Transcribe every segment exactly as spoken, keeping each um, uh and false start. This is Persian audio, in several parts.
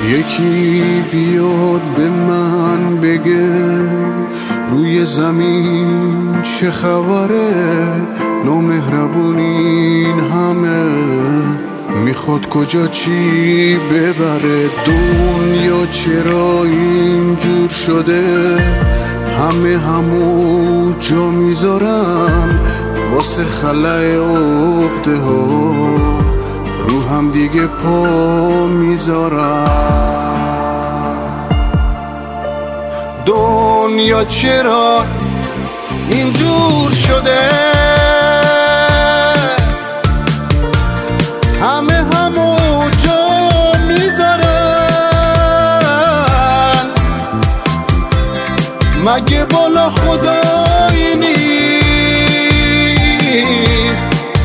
یکی بیاد به من بگه روی زمین چه خبره، نامهربونین همه میخواد کجا چی ببره. دنیا چرا اینجور شده، همه همو جا میذارن واسه خلای عقده ها، رو هم دیگه پا میذارن. دنیا چرا اینجور شده، همه همو جا میذارن، مگه بالا خدایی نیست؟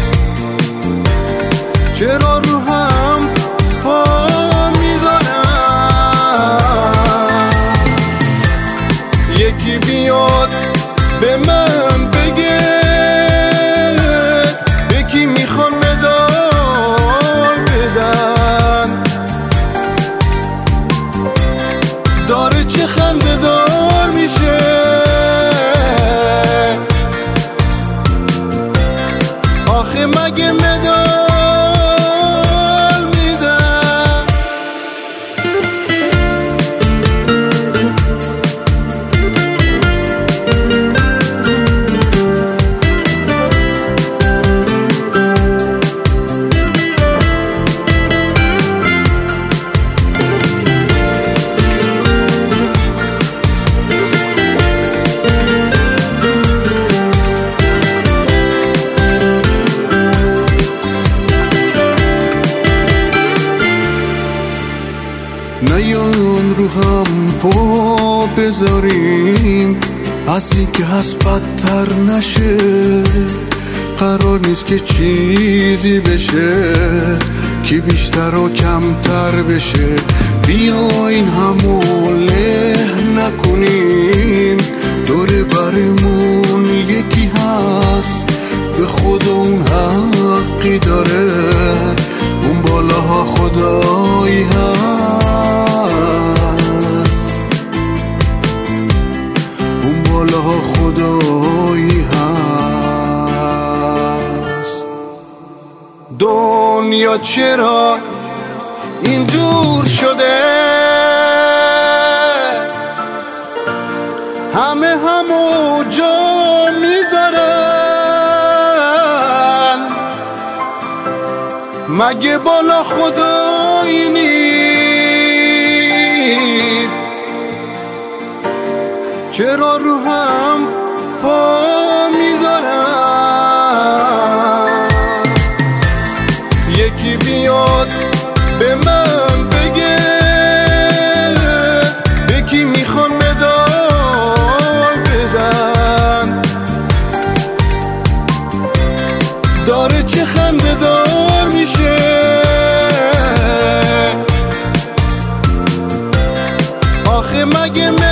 چرا رو هم پا میذارن؟ یکی بیاد به من بگه به کی میخوان مدال بدن، داره چه خنده دار میشه، آخه مگه مدال میدن؟ نیان رو هم پا بذاریم، از این که هست بدتر نشه. قرار نیست که چیزی بشه که بیشتر و کمتر بشه. بیاین همو له نکنیم، دوره برمون یکی هست به خود اون حقی داره، اون بالاها خدایی هست، اون بالاها خدایی هست. دنیا چرا اینجور شده، همه همو جا میذارن، مگه بالا خدایی نیست؟ چرا رو هم پا میذارن؟ یکی بیاد به من بگه به کی میخوان مدال بدن، داره چه خنده دار میشه، آخه مگه